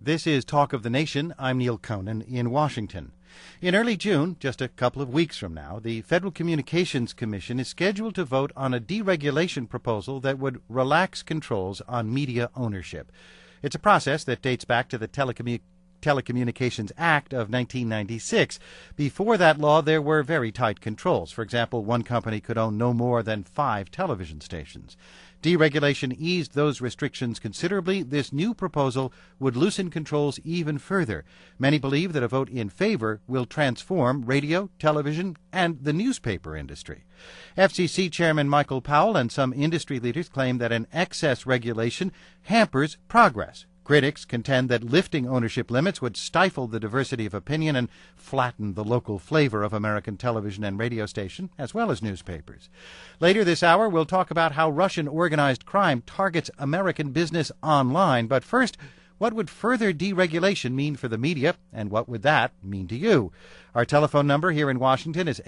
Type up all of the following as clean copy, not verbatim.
This is Talk of the Nation. I'm Neil Conan in Washington. In early June, just a couple of weeks from now, the Federal Communications Commission is scheduled to vote on a deregulation proposal that would relax controls on media ownership. It's a process that dates back to the Telecommunications Act of 1996. Before that law, there were very tight controls. For example, one company could own no more than 5 television stations. Deregulation eased those restrictions considerably. This new proposal would loosen controls even further. Many believe that a vote in favor will transform radio, television, and the newspaper industry. FCC Chairman Michael Powell and some industry leaders claim that an excess regulation hampers progress. Critics contend that lifting ownership limits would stifle the diversity of opinion and flatten the local flavor of American television and radio station, as well as newspapers. Later this hour, we'll talk about how Russian organized crime targets American business online. But first, what would further deregulation mean for the media, and what would that mean to you? Our telephone number here in Washington is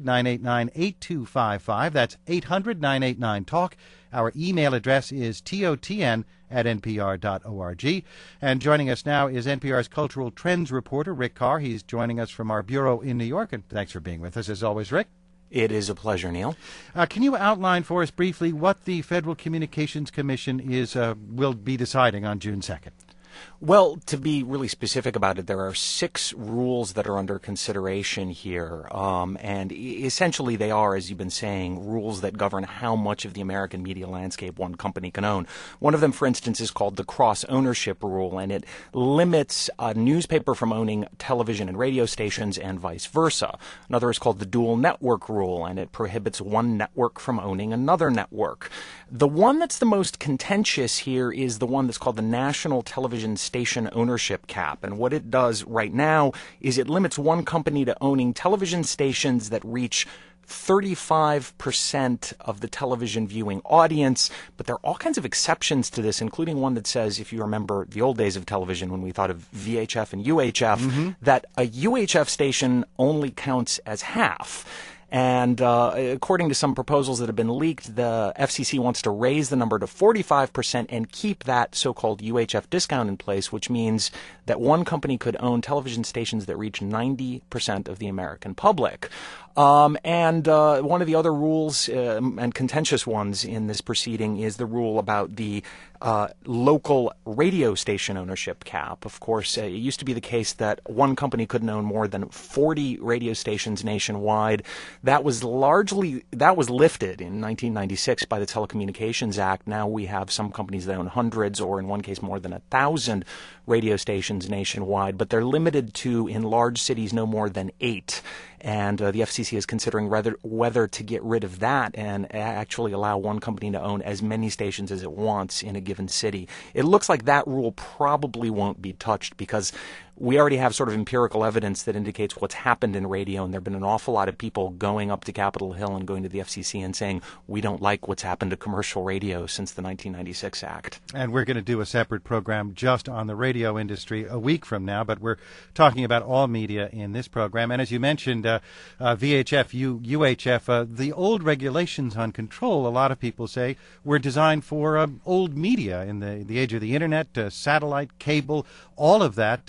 800-989-8255. That's 800-989-TALK. Our email address is totn@npr.org. And joining us now is NPR's cultural trends reporter, Rick Carr. He's joining us from our bureau in New York. And thanks for being with us, as always, Rick. It is a pleasure, Neil. Can you outline for us briefly what the Federal Communications Commission will be deciding on June 2nd? Well, to be really specific about it, there are 6 rules that are under consideration here. And essentially they are, as you've been saying, rules that govern how much of the American media landscape one company can own. One of them, for instance, is called the cross-ownership rule, and it limits a newspaper from owning television and radio stations and vice versa. Another is called the dual network rule, and it prohibits one network from owning another network. The one that's the most contentious here is the one that's called the National Television Station Ownership Cap. And what it does right now is it limits one company to owning television stations that reach 35% of the television viewing audience. But there are all kinds of exceptions to this, including one that says, if you remember the old days of television when we thought of VHF and UHF, that a UHF station only counts as half. And according to some proposals that have been leaked, the FCC wants to raise the number to 45% and keep that so-called UHF discount in place, which means that one company could own television stations that reach 90% of the American public. And one of the other rules and contentious ones in this proceeding is the rule about the local radio station ownership cap. Of course, it used to be the case that one company couldn't own more than 40 radio stations nationwide. That was lifted in 1996 by the Telecommunications Act. Now we have some companies that own hundreds, or in one case more than 1,000 radio stations nationwide, but they're limited to, in large cities, no more than 8. And the FCC is considering whether to get rid of that and actually allow one company to own as many stations as it wants in a given city. It looks like that rule probably won't be touched because we already have sort of empirical evidence that indicates what's happened in radio, and there have been an awful lot of people going up to Capitol Hill and going to the FCC and saying, we don't like what's happened to commercial radio since the 1996 Act. And we're going to do a separate program just on the radio industry a week from now, but we're talking about all media in this program. And as you mentioned, VHF, UHF, the old regulations on control, a lot of people say, were designed for old media in the age of the Internet, satellite, cable, all of that.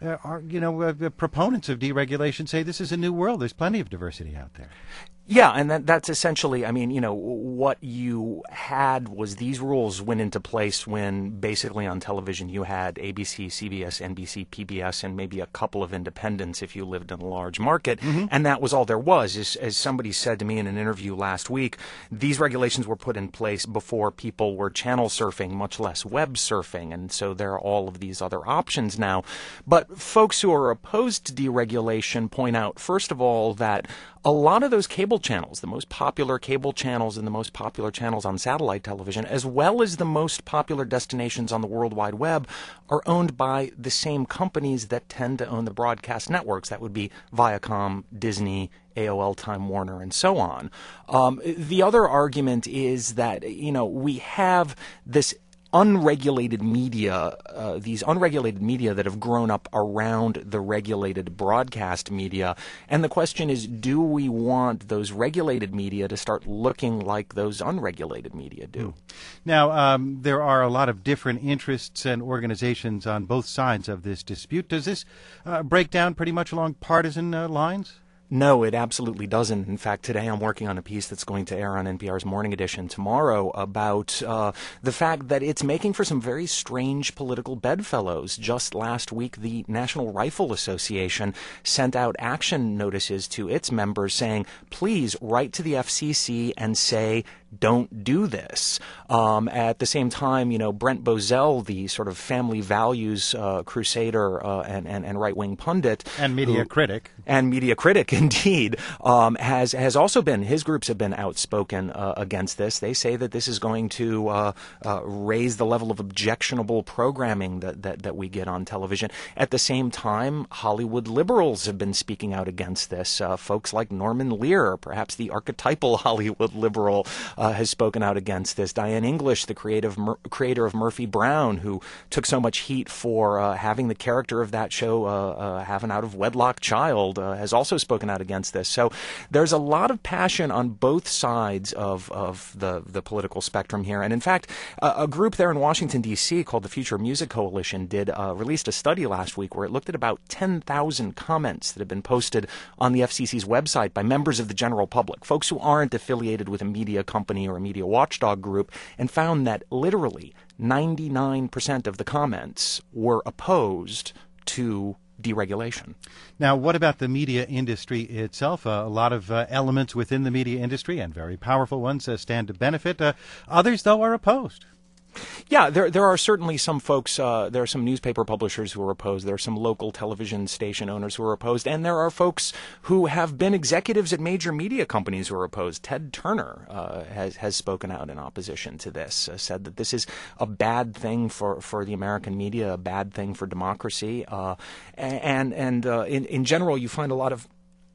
Proponents of deregulation say this is a new world. There's plenty of diversity out there. Yeah, and that's essentially, what you had was these rules went into place when basically on television you had ABC, CBS, NBC, PBS, and maybe a couple of independents if you lived in a large market, and that was all there was. As somebody said to me in an interview last week, these regulations were put in place before people were channel surfing, much less web surfing, and so there are all of these other options now. But folks who are opposed to deregulation point out, first of all, that a lot of those cable channels, the most popular cable channels and the most popular channels on satellite television, as well as the most popular destinations on the World Wide Web, are owned by the same companies that tend to own the broadcast networks. That would be Viacom, Disney, AOL, Time Warner, and so on. The other argument is that, we have this unregulated media, that have grown up around the regulated broadcast media. And the question is, do we want those regulated media to start looking like those unregulated media do? Now, there are a lot of different interests and organizations on both sides of this dispute. Does this break down pretty much along partisan lines? No, it absolutely doesn't. In fact, today I'm working on a piece that's going to air on NPR's Morning Edition tomorrow about the fact that it's making for some very strange political bedfellows. Just last week, the National Rifle Association sent out action notices to its members saying, please write to the FCC and say, don't do this. At the same time, Brent Bozell, the sort of family values crusader and right-wing pundit. And media critic. And media critic, indeed, has also been, his groups have been outspoken against this. They say that this is going to raise the level of objectionable programming that we get on television. At the same time, Hollywood liberals have been speaking out against this. Folks like Norman Lear, perhaps the archetypal Hollywood liberal, has spoken out against this. Diane English, the creator of Murphy Brown, who took so much heat for having the character of that show have an out-of-wedlock child, has also spoken out against this. So there's a lot of passion on both sides of the political spectrum here. And in fact, a group there in Washington, D.C. called the Future Music Coalition released a study last week where it looked at about 10,000 comments that have been posted on the FCC's website by members of the general public, folks who aren't affiliated with a media company or a media watchdog group, and found that literally 99% of the comments were opposed to deregulation. Now, what about the media industry itself? A lot of elements within the media industry, and very powerful ones, stand to benefit. Others, though, are opposed. Yeah, there are certainly some folks, there are some newspaper publishers who are opposed, there are some local television station owners who are opposed, and there are folks who have been executives at major media companies who are opposed. Ted Turner has spoken out in opposition to this, said that this is a bad thing for the American media, a bad thing for democracy, and in general you find a lot of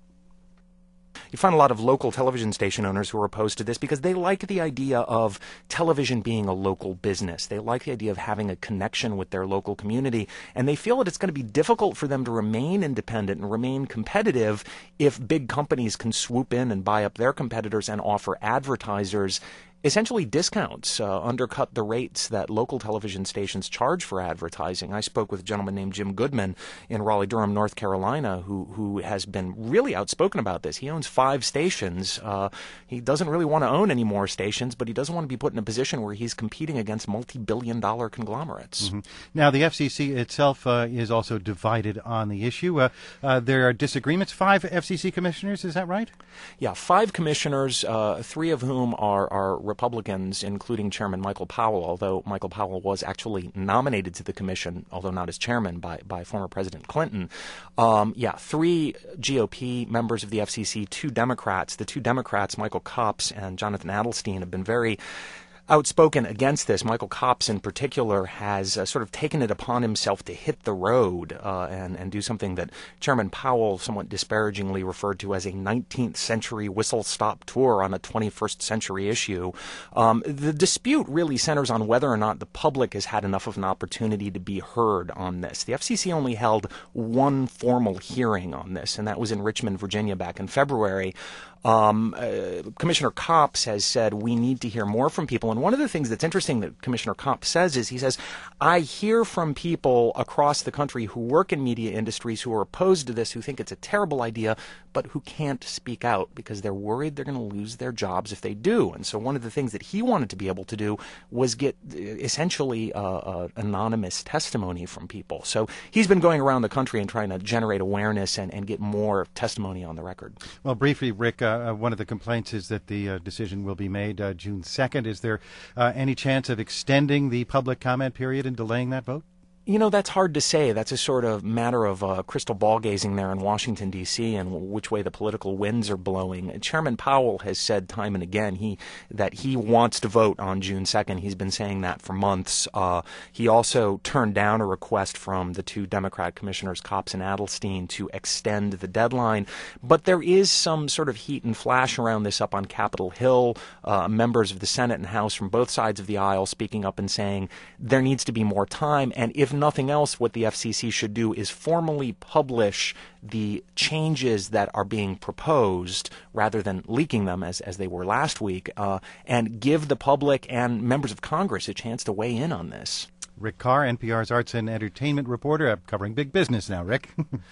local television station owners who are opposed to this because they like the idea of television being a local business. They like the idea of having a connection with their local community, and they feel that it's going to be difficult for them to remain independent and remain competitive if big companies can swoop in and buy up their competitors and offer advertisers essentially discounts, undercut the rates that local television stations charge for advertising. I spoke with a gentleman named Jim Goodman in Raleigh-Durham, North Carolina, who has been really outspoken about this. He owns 5 stations. He doesn't really want to own any more stations, but he doesn't want to be put in a position where he's competing against multi-billion-dollar conglomerates. Mm-hmm. Now, the FCC itself is also divided on the issue. There are disagreements. 5 FCC commissioners, is that right? Yeah, 5 commissioners, 3 of whom are Republicans, including Chairman Michael Powell, although Michael Powell was actually nominated to the commission, although not as chairman, by former President Clinton. 3 GOP members of the FCC, 2 Democrats. The 2 Democrats, Michael Copps and Jonathan Adelstein, have been very outspoken against this. Michael Copps, in particular, has sort of taken it upon himself to hit the road and do something that Chairman Powell somewhat disparagingly referred to as a 19th century whistle-stop tour on a 21st century issue. The dispute really centers on whether or not the public has had enough of an opportunity to be heard on this. The FCC only held one formal hearing on this, and that was in Richmond, Virginia, back in February. Commissioner Copps has said we need to hear more from people. And one of the things that's interesting that Commissioner Copps says is, he says, I hear from people across the country who work in media industries who are opposed to this, who think it's a terrible idea, but who can't speak out because they're worried they're going to lose their jobs if they do. And so one of the things that he wanted to be able to do was get essentially anonymous testimony from people. So he's been going around the country and trying to generate awareness and get more testimony on the record. Well, briefly, Rick, one of the complaints is that the decision will be made June 2nd. Is there any chance of extending the public comment period and delaying that vote? That's hard to say. That's a sort of matter of crystal ball gazing there in Washington, D.C., and which way the political winds are blowing. Chairman Powell has said time and again that he wants to vote on June 2nd. He's been saying that for months. He also turned down a request from the two Democrat commissioners, Copps and Adelstein, to extend the deadline. But there is some sort of heat and flash around this up on Capitol Hill. Members of the Senate and House from both sides of the aisle speaking up and saying there needs to be more time, and if nothing else, what the FCC should do is formally publish the changes that are being proposed rather than leaking them as they were last week, and give the public and members of Congress a chance to weigh in on this. Rick Carr, NPR's arts and entertainment reporter, covering big business now, Rick.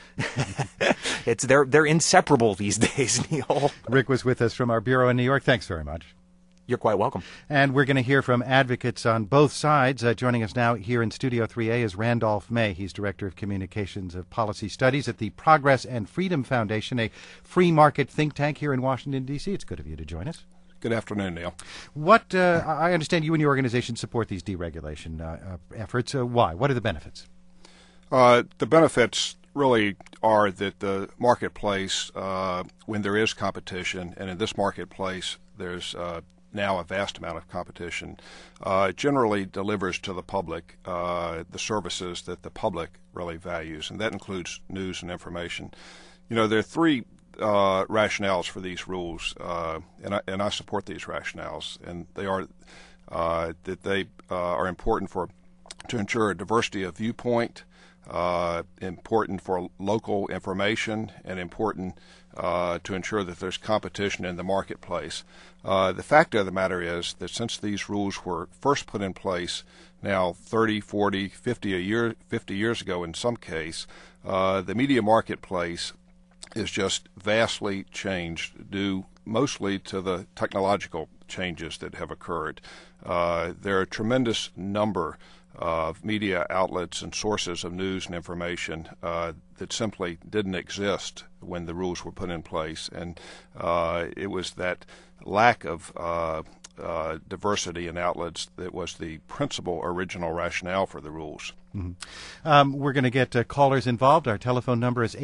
They're inseparable these days, Neil. Rick was with us from our bureau in New York. Thanks very much. You're quite welcome. And we're going to hear from advocates on both sides. Joining us now here in Studio 3A is Randolph May. He's Director of Communications of Policy Studies at the Progress and Freedom Foundation, a free market think tank here in Washington, D.C. It's good of you to join us. Good afternoon, Neil. What I understand you and your organization support these deregulation efforts. Why? What are the benefits? The benefits really are that the marketplace, when there is competition, and in this marketplace there's now a vast amount of competition, generally delivers to the public the services that the public really values, and that includes news and information. There are three rationales for these rules, and I support these rationales, and they are that they are important to ensure a diversity of viewpoint, important for local information, and important to ensure that there's competition in the marketplace. The fact of the matter is that since these rules were first put in place now 30, 40, 50 years ago in some case, the media marketplace is just vastly changed due mostly to the technological changes that have occurred. There are a tremendous number of media outlets and sources of news and information that simply didn't exist when the rules were put in place, and it was that lack of diversity in outlets that was the principal original rationale for the rules. Mm-hmm. We're going to get callers involved. Our telephone number is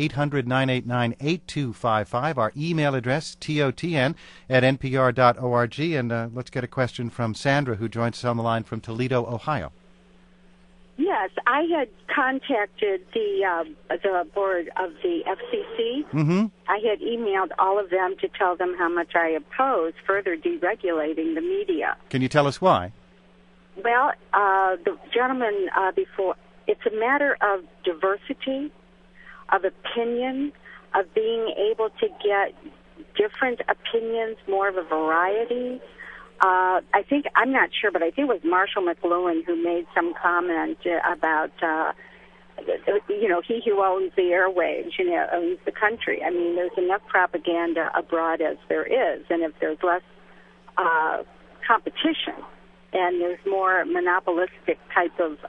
800-989-8255. Our email address, totn@npr.org. And let's get a question from Sandra, who joins us on the line from Toledo, Ohio. Yes, I had contacted the board of the FCC. Mm-hmm. I had emailed all of them to tell them how much I oppose further deregulating the media. Can you tell us why? Well, the gentleman before, it's a matter of diversity, of opinion, of being able to get different opinions, more of a variety. I'm not sure, but I think it was Marshall McLuhan who made some comment about, he who owns the airwaves, owns the country. I mean, there's enough propaganda abroad as there is, and if there's less competition and there's more monopolistic type of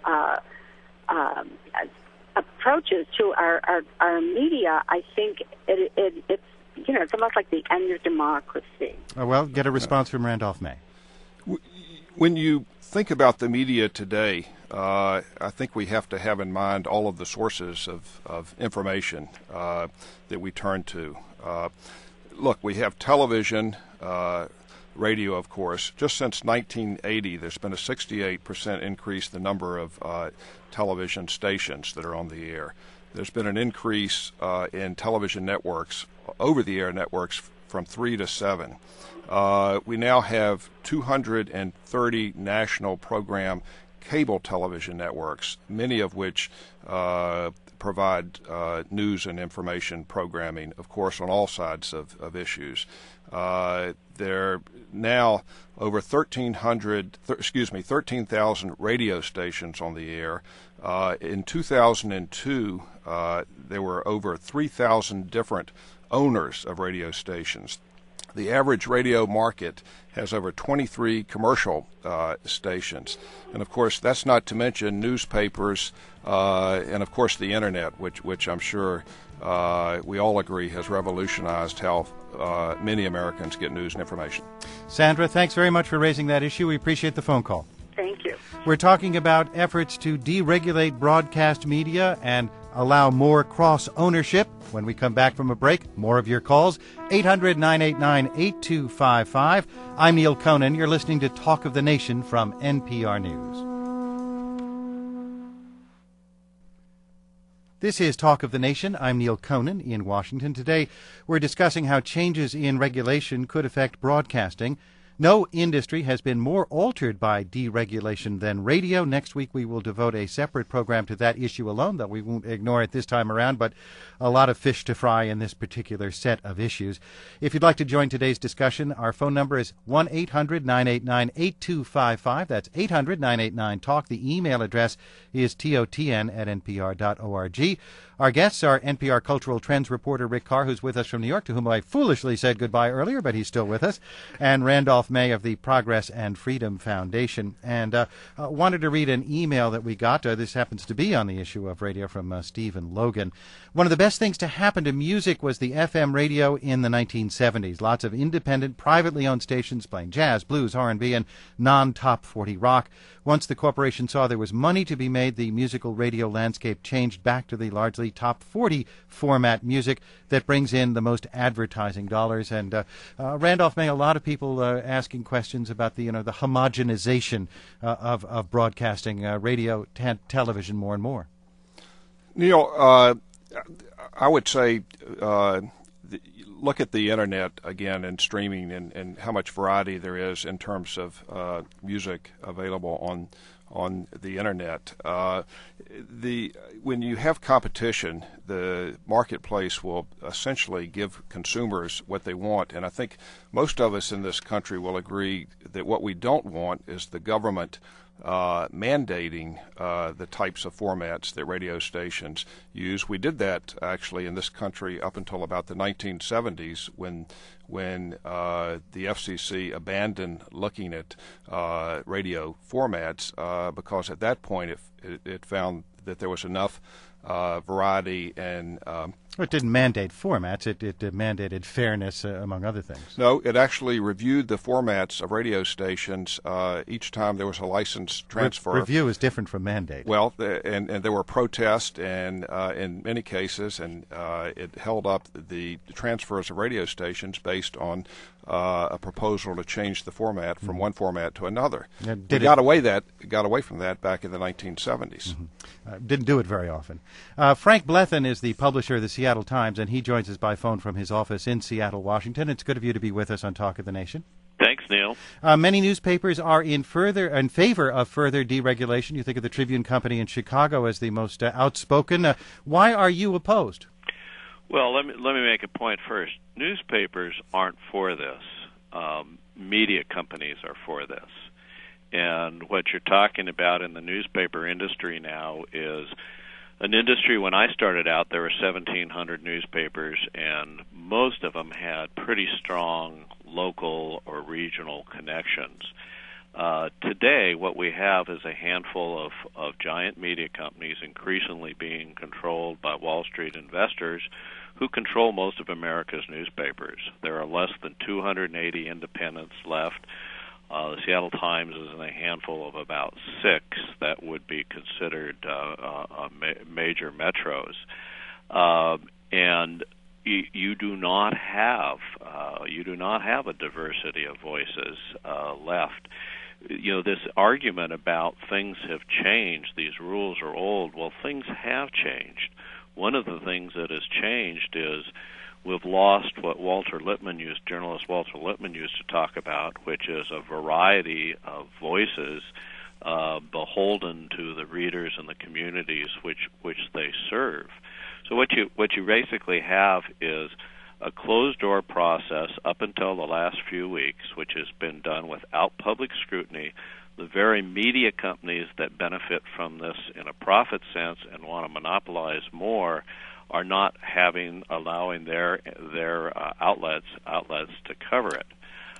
approaches to our media, I think it's it's almost like the end of democracy. Well, get a response from Randolph May. When you think about the media today, I think we have to have in mind all of the sources of information that we turn to. Look, we have television, radio, of course. Just since 1980, there's been a 68% increase in the number of television stations that are on the air. There's been an increase in television networks, over-the-air networks, from 3 to 7. We now have 230 national program cable television networks, many of which provide news and information programming, of course, on all sides of issues. There are now over 13,000 radio stations on the air. In 2002, there were over 3,000 different owners of radio stations. The average radio market has over 23 commercial stations. And, of course, that's not to mention newspapers and, of course, the Internet, which I'm sure we all agree has revolutionized how many Americans get news and information. Sandra, thanks very much for raising that issue. We appreciate the phone call. Thank you. We're talking about efforts to deregulate broadcast media and allow more cross-ownership. When we come back from a break, more of your calls, 800-989-8255. I'm Neil Conan. You're listening to Talk of the Nation from NPR News. This is Talk of the Nation. I'm Neil Conan in Washington. Today, we're discussing how changes in regulation could affect broadcasting. No industry has been more altered by deregulation than radio. Next week, we will devote a separate program to that issue alone, though we won't ignore it this time around, but a lot of fish to fry in this particular set of issues. If you'd like to join today's discussion, our phone number is 1-800-989-8255. That's 800-989-TALK. The email address is totn@npr.org. Our guests are NPR Cultural Trends reporter Rick Carr, who's with us from New York, to whom I foolishly said goodbye earlier, but he's still with us, and Randolph May of the Progress and Freedom Foundation. And wanted to read an email that we got. This happens to be on the issue of radio from Stephen Logan. One of the best things to happen to music was the FM radio in the 1970s. Lots of independent, privately owned stations playing jazz, blues, R&B, and non-top 40 rock. Once the corporation saw there was money to be made, the musical radio landscape changed back to the largely top 40 format music that brings in the most advertising dollars. And Randolph May, a lot of people asking questions about the the homogenization of broadcasting, radio, television, more and more. Neil, I would say look at the internet again and streaming and how much variety there is in terms of music available on the internet. When you have competition, the marketplace will essentially give consumers what they want, and I think most of us in this country will agree that what we don't want is the government mandating the types of formats that radio stations use. We did that actually in this country up until about the 1970s when the FCC abandoned looking at radio formats because at that point it found that there was enough variety and it didn't mandate formats. It mandated fairness, among other things. No, it actually reviewed the formats of radio stations each time there was a license transfer. Review is different from mandate. Well, and there were protests, and in many cases, and it held up the transfers of radio stations based on a proposal to change the format from one format to another. We got away from that back in the 1970s. Didn't do it very often. Frank Blethen is the publisher of the Seattle Times, and he joins us by phone from his office in Seattle, Washington. It's good of you to be with us on Talk of the Nation. Thanks, Neil. Many newspapers are in favor of further deregulation. You think of the Tribune Company in Chicago as the most outspoken. Why are you opposed? Well, let me make a point first. Newspapers aren't for this. Media companies are for this. And what you're talking about in the newspaper industry now is an industry. When I started out, there were 1,700 newspapers, and most of them had pretty strong local or regional connections. Today, what we have is a handful of giant media companies increasingly being controlled by Wall Street investors who control most of America's newspapers. There are less than 280 independents left. The Seattle Times is in a handful of about 6 that would be considered major metros, and you do not have a diversity of voices left. This argument about things have changed, these rules are old. Well, things have changed. One of the things that has changed is we've lost what journalist Walter Lippmann used to talk about, which is a variety of voices beholden to the readers and the communities which they serve. So what you basically have is a closed-door process up until the last few weeks, which has been done without public scrutiny. The very media companies that benefit from this in a profit sense and want to monopolize more are not allowing their outlets to cover it.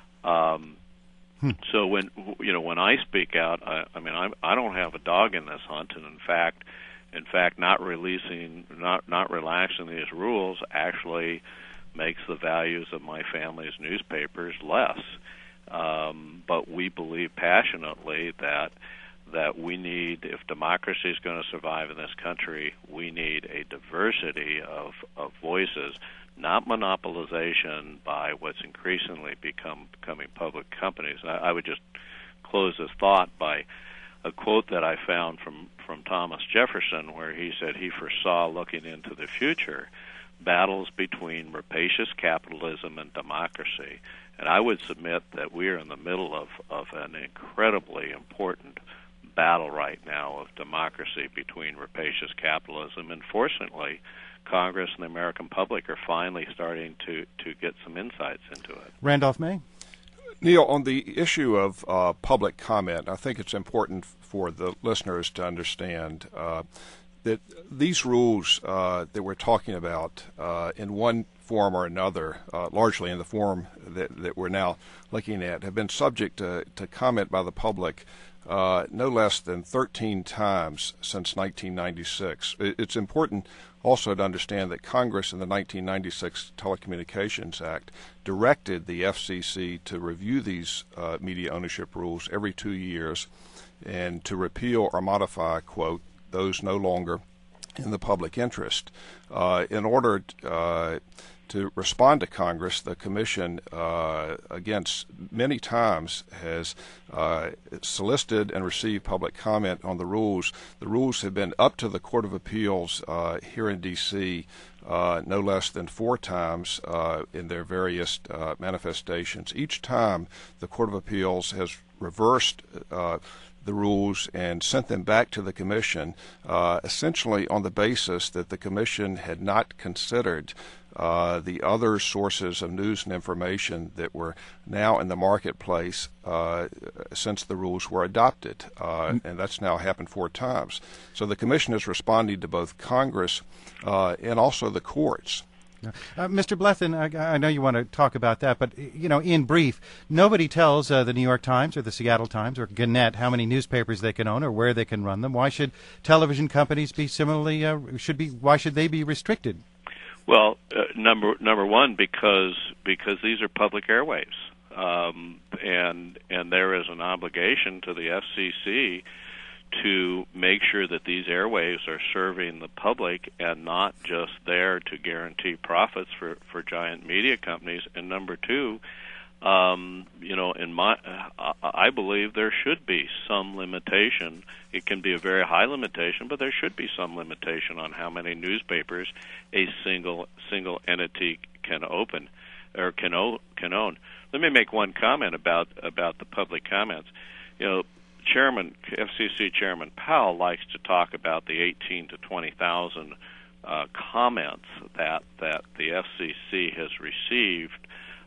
So when I speak out, I don't have a dog in this hunt, and in fact, not relaxing these rules actually makes the values of my family's newspapers less. But we believe passionately that we need, if democracy is going to survive in this country, we need a diversity of voices, not monopolization by what's increasingly becoming public companies. And I would just close this thought by a quote that I found from Thomas Jefferson, where he said he foresaw, looking into the future, battles between rapacious capitalism and democracy. And I would submit that we are in the middle of an incredibly important battle right now of democracy between rapacious capitalism. And fortunately, Congress and the American public are finally starting to get some insights into it. Randolph May? Neil, on the issue of public comment, I think it's important for the listeners to understand that these rules that we're talking about in one form or another, largely in the form that we're now looking at, have been subject to comment by the public no less than 13 times since 1996. It's important also to understand that Congress in the 1996 Telecommunications Act directed the FCC to review these media ownership rules every 2 years and to repeal or modify, quote, those no longer in the public interest. In order to respond to Congress, the Commission, against many times, has solicited and received public comment on the rules. The rules have been up to the Court of Appeals here in D.C. No less than 4 times in their various manifestations. Each time, the Court of Appeals has reversed the rules and sent them back to the Commission, essentially on the basis that the Commission had not considered the other sources of news and information that were now in the marketplace since the rules were adopted, and that's now happened 4 times. So the Commission is responding to both Congress and also the courts. Mr. Blethyn, I know you want to talk about that, but, in brief, nobody tells the New York Times or the Seattle Times or Gannett how many newspapers they can own or where they can run them. Why should television companies be similarly, why should they be restricted? Well, number one, because these are public airwaves, and there is an obligation to the FCC to make sure that these airwaves are serving the public and not just there to guarantee profits for giant media companies. And number two, I believe there should be some limitation. It can be a very high limitation, but there should be some limitation on how many newspapers a single entity can open or can own. Let me make one comment about the public comments. FCC Chairman Powell likes to talk about the 18 to 20,000 comments that the FCC has received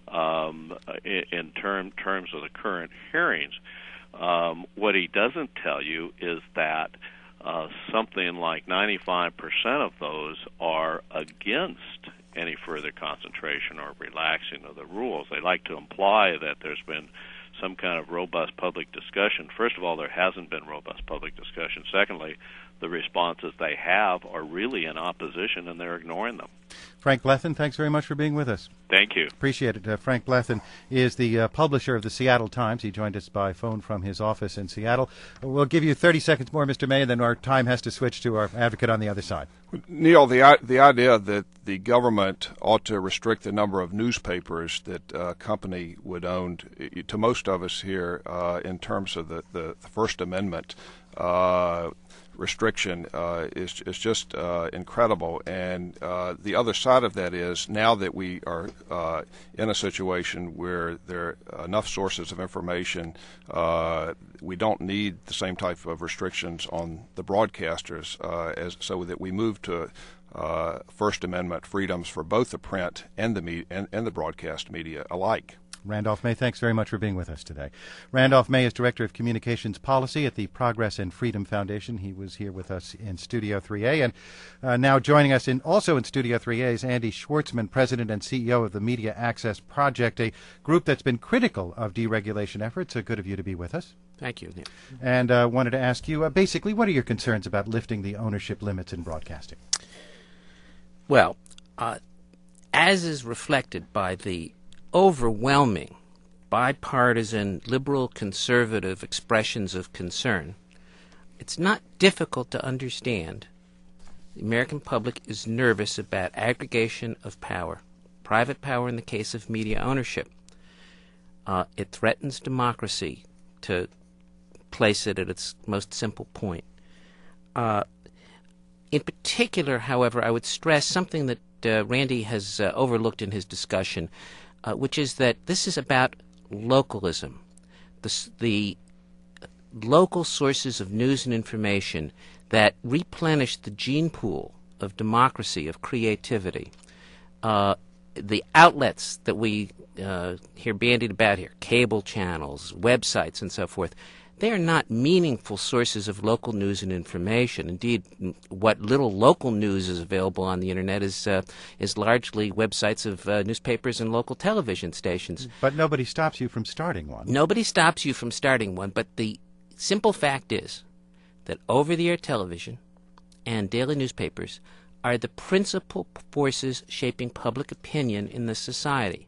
in terms of the current hearings. What he doesn't tell you is that something like 95% of those are against any further concentration or relaxing of the rules. They like to imply that there's been some kind of robust public discussion. First of all, there hasn't been robust public discussion. Secondly, the responses they have are really in opposition, and they're ignoring them. Frank Blethyn, thanks very much for being with us. Thank you. Appreciate it. Frank Blethyn is the publisher of the Seattle Times. He joined us by phone from his office in Seattle. We'll give you 30 seconds more, Mr. May, and then our time has to switch to our advocate on the other side. Neil, the idea that the government ought to restrict the number of newspapers that a company would own, to most of us here, in terms of the First Amendment restriction is just incredible. And the other side of that is, now that we are in a situation where there are enough sources of information, we don't need the same type of restrictions on the broadcasters, so that we move to First Amendment freedoms for both the print and the broadcast media alike. Randolph May, thanks very much for being with us today. Randolph May is Director of Communications Policy at the Progress and Freedom Foundation. He was here with us in Studio 3A. And now joining us also in Studio 3A is Andy Schwartzman, President and CEO of the Media Access Project, a group that's been critical of deregulation efforts. Good of you to be with us. Thank you, Neil. And wanted to ask you, basically, what are your concerns about lifting the ownership limits in broadcasting? Well, as is reflected by the overwhelming bipartisan, liberal, conservative expressions of concern, it's not difficult to understand. The American public is nervous about aggregation of power, private power in the case of media ownership. It threatens democracy, to place it at its most simple point. In particular, however, I would stress something that Randy has overlooked in his discussion, which is that this is about localism. The local sources of news and information that replenish the gene pool of democracy, of creativity. The outlets that we hear bandied about here, cable channels, websites, and so forth, they are not meaningful sources of local news and information. Indeed, what little local news is available on the Internet is largely websites of newspapers and local television stations. But nobody stops you from starting one. Nobody stops you from starting one, but the simple fact is that over-the-air television and daily newspapers are the principal forces shaping public opinion in this society.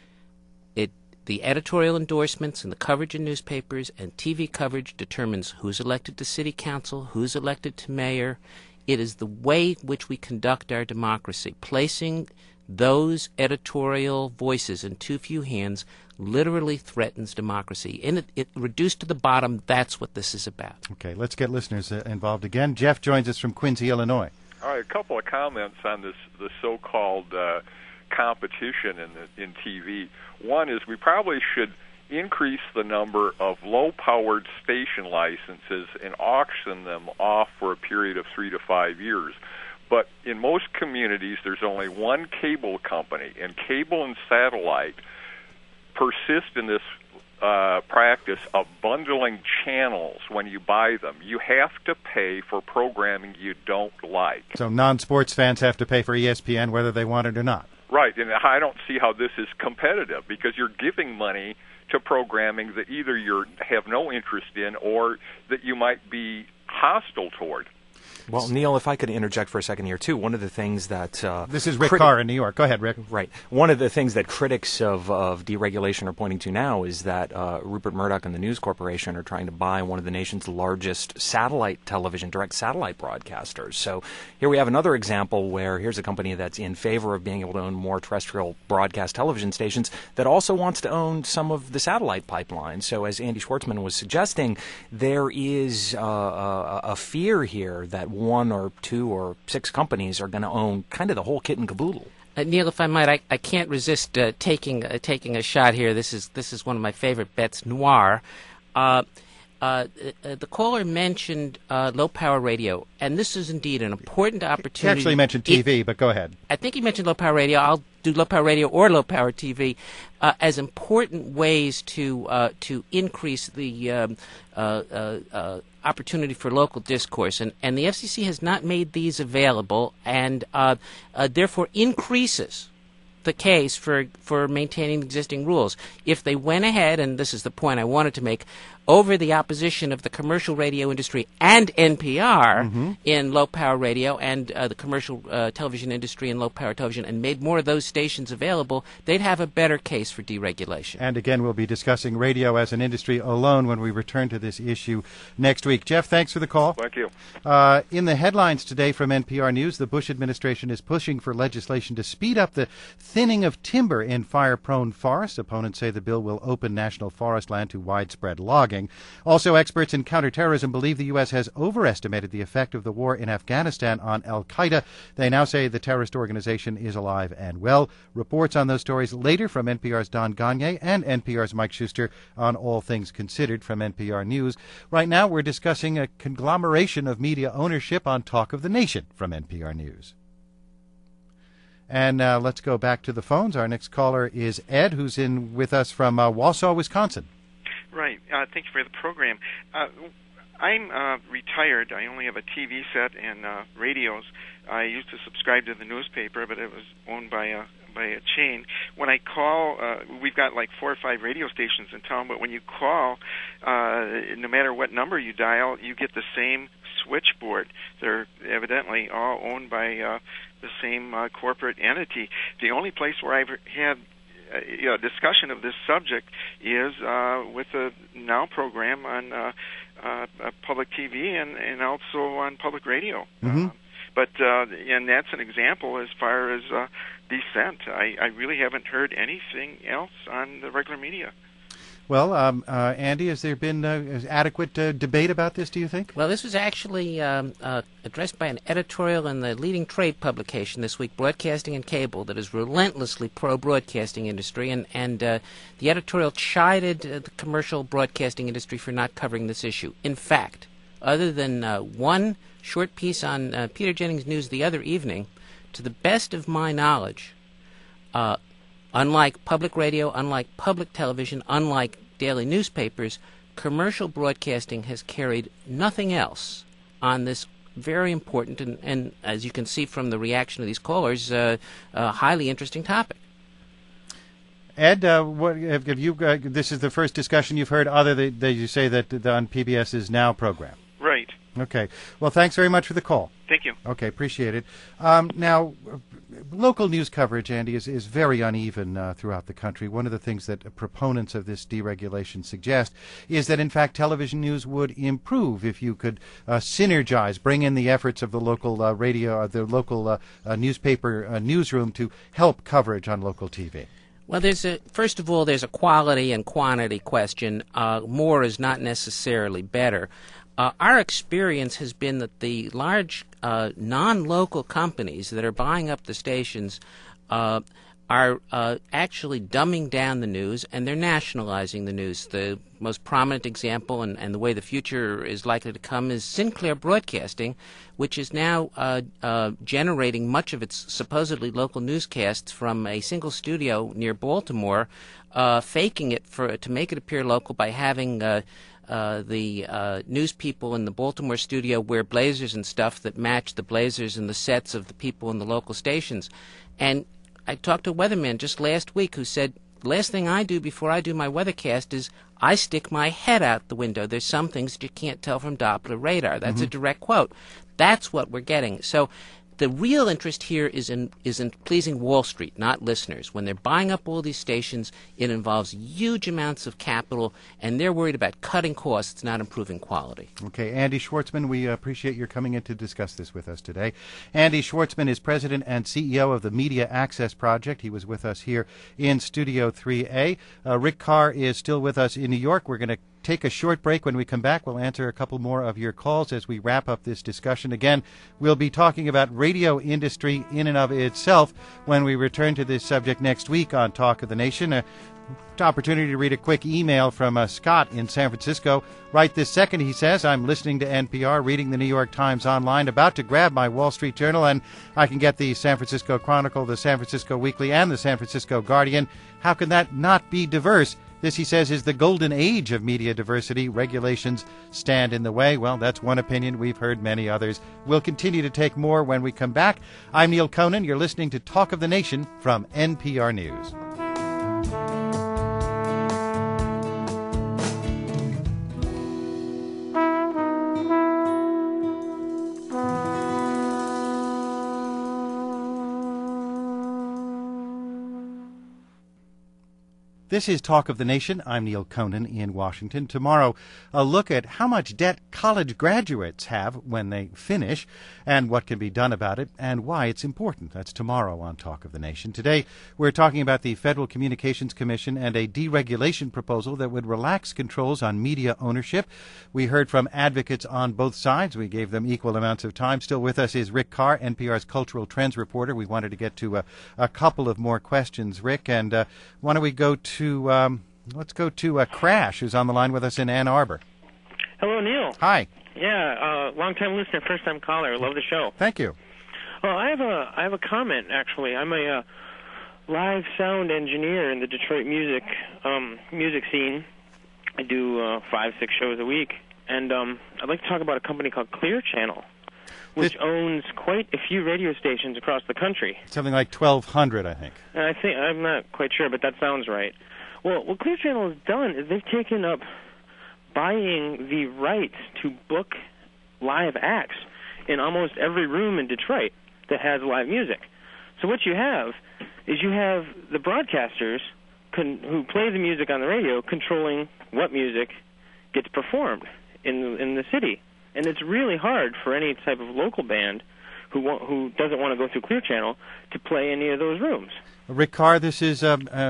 The editorial endorsements and the coverage in newspapers and TV coverage determines who's elected to city council, who's elected to mayor. It is the way in which we conduct our democracy. Placing those editorial voices in too few hands literally threatens democracy. And it reduced to the bottom, that's what this is about. Okay, let's get listeners involved again. Jeff joins us from Quincy, Illinois. All right, a couple of comments on the so-called competition in TV. One is we probably should increase the number of low-powered station licenses and auction them off for a period of 3 to 5 years. But in most communities, there's only one cable company, and cable and satellite persist in this practice of bundling channels when you buy them. You have to pay for programming you don't like. So non-sports fans have to pay for ESPN whether they want it or not. Right, and I don't see how this is competitive because you're giving money to programming that either you have no interest in or that you might be hostile toward. Well, Neil, if I could interject for a second here, too, one of the things that... this is Rick Carr in New York. Go ahead, Rick. Right. One of the things that critics of deregulation are pointing to now is that Rupert Murdoch and the News Corporation are trying to buy one of the nation's largest satellite television, direct satellite broadcasters. So here we have another example where here's a company that's in favor of being able to own more terrestrial broadcast television stations that also wants to own some of the satellite pipelines. So as Andy Schwartzman was suggesting, there is a fear here that 1 or 2 or 6 companies are going to own kind of the whole kit and caboodle. Neil, if I might, I can't resist taking a shot here. This is one of my favorite bets noir. The caller mentioned low-power radio, and this is indeed an important opportunity. He actually mentioned TV, but go ahead. I think he mentioned low-power radio. I'll do low-power radio or low-power TV as important ways to increase the opportunity for local discourse. And the FCC has not made these available and therefore increases the case for maintaining existing rules. If they went ahead, and this is the point I wanted to make, over the opposition of the commercial radio industry and NPR in low-power radio and the commercial television industry in low-power television and made more of those stations available, they'd have a better case for deregulation. And again, we'll be discussing radio as an industry alone when we return to this issue next week. Jeff, thanks for the call. Thank you. In the headlines today from NPR News, the Bush administration is pushing for legislation to speed up the thinning of timber in fire-prone forests. Opponents say the bill will open national forest land to widespread logging. Also, experts in counterterrorism believe the U.S. has overestimated the effect of the war in Afghanistan on al-Qaeda. They now say the terrorist organization is alive and well. Reports on those stories later from NPR's Don Gagne and NPR's Mike Schuster on All Things Considered from NPR News. Right now, we're discussing a conglomeration of media ownership on Talk of the Nation from NPR News. And let's go back to the phones. Our next caller is Ed, who's in with us from Wausau, Wisconsin. Right. Thank you for the program. I'm retired. I only have a TV set and radios. I used to subscribe to the newspaper, but it was owned by a chain. When I call, we've got like 4 or 5 radio stations in town, but when you call, no matter what number you dial, you get the same switchboard. They're evidently all owned by the same corporate entity. The only place where I've had discussion of this subject is with the Now program on public TV and also on public radio. Mm-hmm. And that's an example as far as dissent. I really haven't heard anything else on the regular media. Well, Andy, has there been adequate debate about this, do you think? Well, this was actually addressed by an editorial in the leading trade publication this week, Broadcasting and Cable, that is relentlessly pro-broadcasting industry, and the editorial chided the commercial broadcasting industry for not covering this issue. In fact, other than one short piece on Peter Jennings News the other evening, to the best of my knowledge, unlike public radio, unlike public television, unlike daily newspapers, commercial broadcasting has carried nothing else on this very important and as you can see from the reaction of these callers, highly interesting topic. Ed, what have you? This is the first discussion you've heard, other than you say that on PBS's Now program. Right. Okay. Well, thanks very much for the call. Thank you. Okay, appreciate it. Now, local news coverage, Andy, is very uneven throughout the country. One of the things that proponents of this deregulation suggest is that, in fact, television news would improve if you could synergize, bring in the efforts of the local radio, the local newspaper newsroom to help coverage on local TV. Well, first of all, there's a quality and quantity question. More is not necessarily better. Our experience has been that the large non-local companies that are buying up the stations are actually dumbing down the news, and they're nationalizing the news. The most prominent example and the way the future is likely to come is Sinclair Broadcasting, which is now generating much of its supposedly local newscasts from a single studio near Baltimore, faking it to make it appear local by having the news people in the Baltimore studio wear blazers and stuff that match the blazers and the sets of the people in the local stations. And I talked to a weatherman just last week who said, last thing I do before I do my weathercast is I stick my head out the window. There's some things that you can't tell from Doppler radar. That's a direct quote. That's what we're getting. So the real interest here is in pleasing Wall Street, not listeners. When they're buying up all these stations, it involves huge amounts of capital, and they're worried about cutting costs, not improving quality. Okay, Andy Schwartzman, we appreciate your coming in to discuss this with us today. Andy Schwartzman is president and CEO of the Media Access Project. He was with us here in Studio 3A. Rick Carr is still with us in New York. We're going to take a short break. When we come back, we'll answer a couple more of your calls as we wrap up this discussion. Again, we'll be talking about radio industry in and of itself when we return to this subject next week on Talk of the Nation. Opportunity to read a quick email from Scott in San Francisco. Right this second, he says, I'm listening to NPR, reading the New York Times online, about to grab my Wall Street Journal, and I can get the San Francisco Chronicle, the San Francisco Weekly, and the San Francisco Guardian. How can that not be diverse? This, he says, is the golden age of media diversity. Regulations stand in the way. Well, that's one opinion. We've heard many others. We'll continue to take more when we come back. I'm Neil Conan. You're listening to Talk of the Nation from NPR News. This is Talk of the Nation. I'm Neil Conan in Washington. Tomorrow, a look at how much debt college graduates have when they finish and what can be done about it and why it's important. That's tomorrow on Talk of the Nation. Today, we're talking about the Federal Communications Commission and a deregulation proposal that would relax controls on media ownership. We heard from advocates on both sides. We gave them equal amounts of time. Still with us is Rick Carr, NPR's cultural trends reporter. We wanted to get to a couple of more questions, Rick, and why don't we go to let's go to Crash, who's on the line with us in Ann Arbor. Hello, Neil. Hi. Yeah, long-time listener, first-time caller. Love the show. Thank you. Well, I have a comment, actually. I'm a live sound engineer in the Detroit music scene. I do 5-6 shows a week, and I'd like to talk about a company called Clear Channel, which owns quite a few radio stations across the country. Something like 1,200, I think. I'm not quite sure, but that sounds right. Well, what Clear Channel has done is they've taken up buying the rights to book live acts in almost every room in Detroit that has live music. So what you have is you have the broadcasters who play the music on the radio controlling what music gets performed in the city. And it's really hard for any type of local band who doesn't want to go through Clear Channel to play any of those rooms. Rick Carr, this is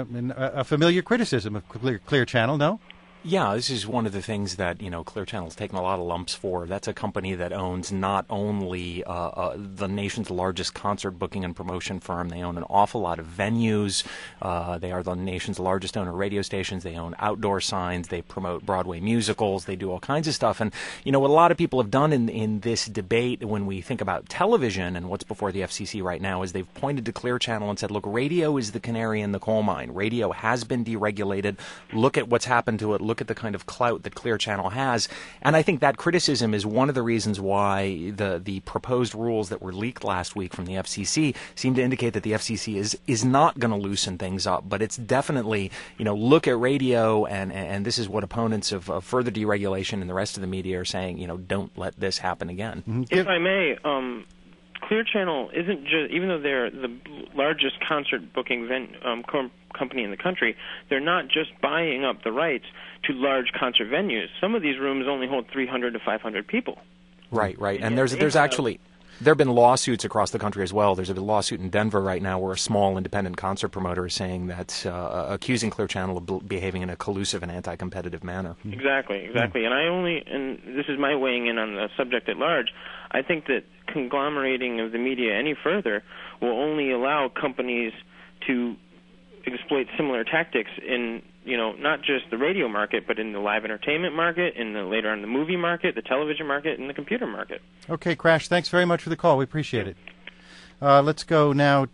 a familiar criticism of Clear Channel, no? Yeah, this is one of the things that, Clear Channel's taken a lot of lumps for. That's a company that owns not only the nation's largest concert booking and promotion firm. They own an awful lot of venues. They are the nation's largest owner of radio stations. They own outdoor signs. They promote Broadway musicals. They do all kinds of stuff. And, what a lot of people have done in this debate when we think about television and what's before the FCC right now is they've pointed to Clear Channel and said, look, radio is the canary in the coal mine. Radio has been deregulated. Look at what's happened to it. Look at the kind of clout that Clear Channel has. And I think that criticism is one of the reasons why the proposed rules that were leaked last week from the FCC seem to indicate that the FCC is not going to loosen things up. But it's definitely, look at radio, and this is what opponents of further deregulation and the rest of the media are saying, don't let this happen again. Mm-hmm. If I may, Clear Channel isn't just, even though they're the largest concert booking company in the country, they're not just buying up the rights to large concert venues. Some of these rooms only hold 300 to 500 people. Right. And there's actually... There have been lawsuits across the country as well. There's a lawsuit in Denver right now where a small independent concert promoter is saying that accusing Clear Channel of behaving in a collusive and anti-competitive manner. Exactly. And this is my weighing in on the subject at large, I think that conglomerating of the media any further will only allow companies to exploit similar tactics in, not just the radio market, but in the live entertainment market, later on the movie market, the television market, and the computer market. Okay, Crash, thanks very much for the call. We appreciate it. Let's go now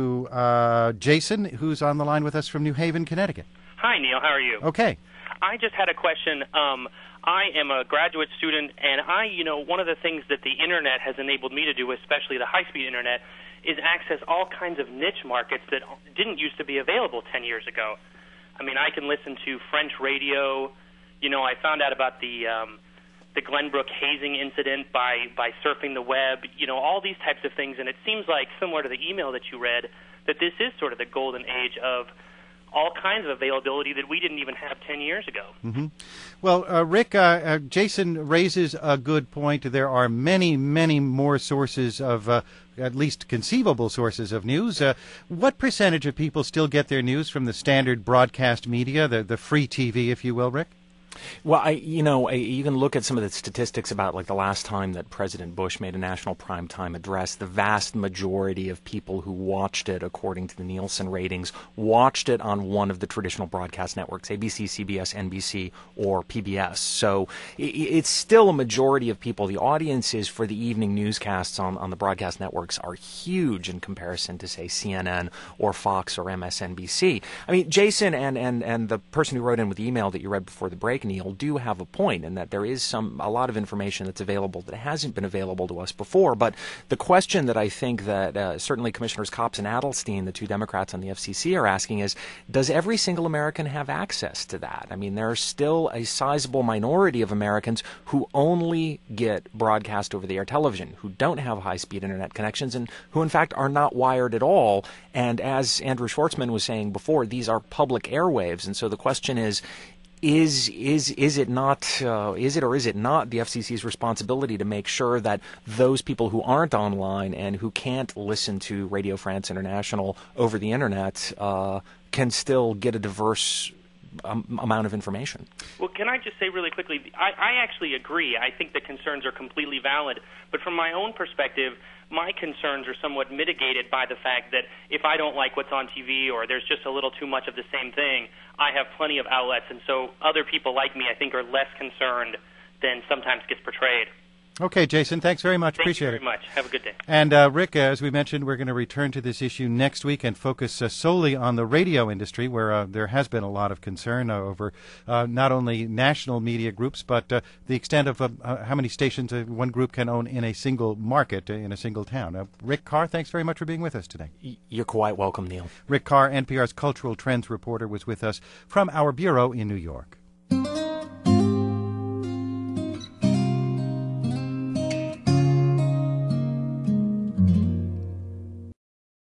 to Jason, who's on the line with us from New Haven, Connecticut. Hi, Neil. How are you? Okay. I just had a question. I am a graduate student, and one of the things that the Internet has enabled me to do, especially the high-speed Internet, is access all kinds of niche markets that didn't used to be available 10 years ago. I mean, I can listen to French radio. I found out about the Glenbrook hazing incident by surfing the web, all these types of things. And it seems like, similar to the email that you read, that this is sort of the golden age of all kinds of availability that we didn't even have 10 years ago. Mm-hmm. Well, Rick, Jason raises a good point. There are many, many more sources of, at least conceivable sources of news. What percentage of people still get their news from the standard broadcast media, the free TV, if you will, Rick? Well, you can look at some of the statistics about like the last time that President Bush made a national primetime address. The vast majority of people who watched it, according to the Nielsen ratings, watched it on one of the traditional broadcast networks, ABC, CBS, NBC, or PBS. So it's still a majority of people. The audiences for the evening newscasts on the broadcast networks are huge in comparison to, say, CNN or Fox or MSNBC. I mean, Jason and the person who wrote in with the email that you read before the break, Neil, do have a point in that there is a lot of information that's available that hasn't been available to us before. But the question that I think that certainly Commissioners Copps and Adelstein, the two Democrats on the FCC, are asking is, does every single American have access to that? I mean, there's still a sizable minority of Americans who only get broadcast over-the-air television, who don't have high-speed Internet connections, and who, in fact, are not wired at all. And as Andrew Schwartzman was saying before, these are public airwaves. And so the question is it not the FCC's responsibility to make sure that those people who aren't online and who can't listen to Radio France International over the Internet can still get a diverse amount of information? Well, can I just say really quickly, I actually agree. I think the concerns are completely valid. But from my own perspective, my concerns are somewhat mitigated by the fact that if I don't like what's on TV or there's just a little too much of the same thing, I have plenty of outlets. And so other people like me, I think, are less concerned than sometimes gets portrayed. Okay, Jason, thanks very much. Appreciate it. Thank you very much. Have a good day. And Rick, as we mentioned, we're going to return to this issue next week and focus solely on the radio industry, where there has been a lot of concern over not only national media groups, but the extent of how many stations one group can own in a single market, in a single town. Rick Carr, thanks very much for being with us today. You're quite welcome, Neil. Rick Carr, NPR's Cultural Trends reporter, was with us from our bureau in New York.